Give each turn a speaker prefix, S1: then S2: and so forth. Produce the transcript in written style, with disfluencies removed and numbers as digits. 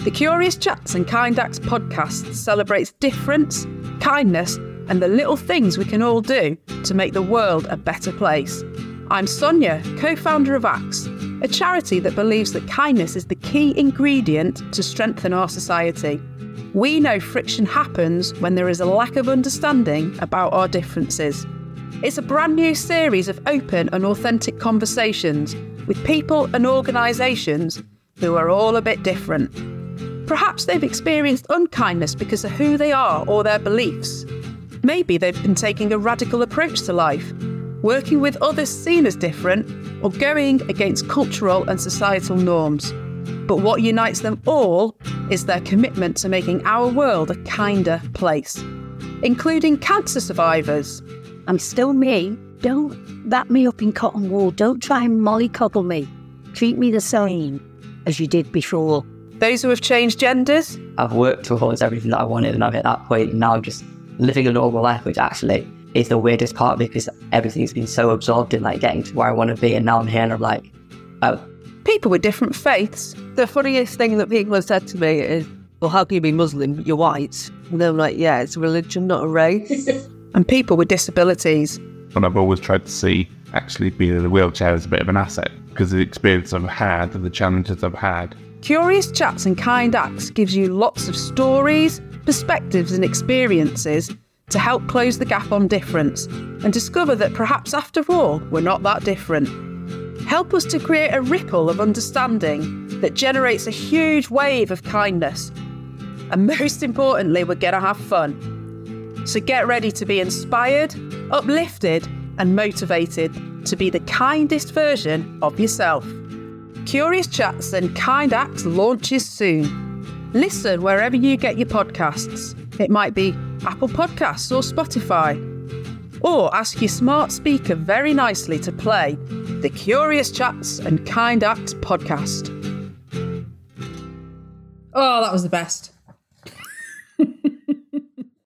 S1: The Curious Chats and Kind Acts podcast celebrates difference, kindness, and the little things we can all do to make the world a better place. I'm Sonia, co-founder of Acts, a charity that believes that kindness is the key ingredient to strengthen our society. We know friction happens when there is a lack of understanding about our differences. It's a brand new series of open and authentic conversations with people and organisations who are all a bit different. Perhaps they've experienced unkindness because of who they are or their beliefs. Maybe they've been taking a radical approach to life, working with others seen as different, or going against cultural and societal norms. But what unites them all is their commitment to making our world a kinder place, including cancer survivors.
S2: I'm still me. Don't wrap me up in cotton wool. Don't try and mollycoddle me. Treat me the same as you did before.
S1: Those who have changed genders.
S3: I've worked towards everything that I wanted, and I'm at that point now I'm just living a normal life, which actually is the weirdest part because everything's been so absorbed in like getting to where I want to be, and now I'm here and I'm like, oh.
S1: People with different faiths.
S4: The funniest thing that people have said to me is, well, how can you be Muslim? You're white. And I'm like, yeah, it's a religion, not a race.
S1: And people with disabilities.
S5: And I've always tried to see actually being in a wheelchair as a bit of an asset because of the experience I've had and the challenges I've had.
S1: Curious Chats and Kind Acts gives you lots of stories, perspectives and experiences to help close the gap on difference and discover that perhaps after all, we're not that different. Help us to create a ripple of understanding that generates a huge wave of kindness. And most importantly, we're going to have fun. So get ready to be inspired, uplifted and motivated to be the kindest version of yourself. Curious Chats and Kind Acts launches soon. Listen wherever you get your podcasts. It might be Apple Podcasts or Spotify. Or ask your smart speaker very nicely to play the Curious Chats and Kind Acts podcast. Oh, that was the best.